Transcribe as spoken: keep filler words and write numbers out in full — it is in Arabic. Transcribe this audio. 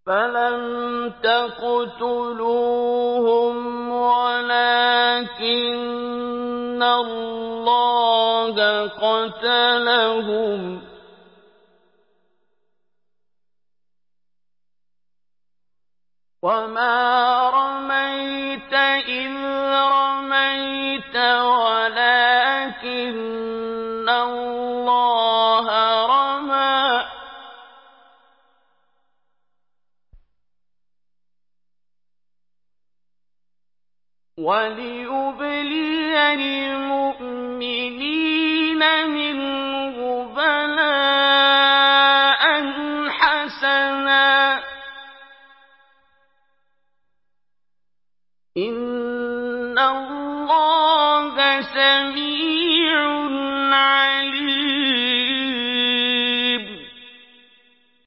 فَلَمْ تَقْتُلُوهُمْ وَلَٰكِنَّ اللَّهَ قَتَلَهُمْ ۚ وَمَا رَمَيْتَ إِذْ رَمَيْتَ وَلَٰكِنَّ اللَّهَ رَمَىٰ ۚ وَلِيُبْلِيَ الْمُؤْمِنِينَ مِنْهُ بَلَاءً حَسَنًا ۚ إِنَّ اللَّهَ سَمِيعٌ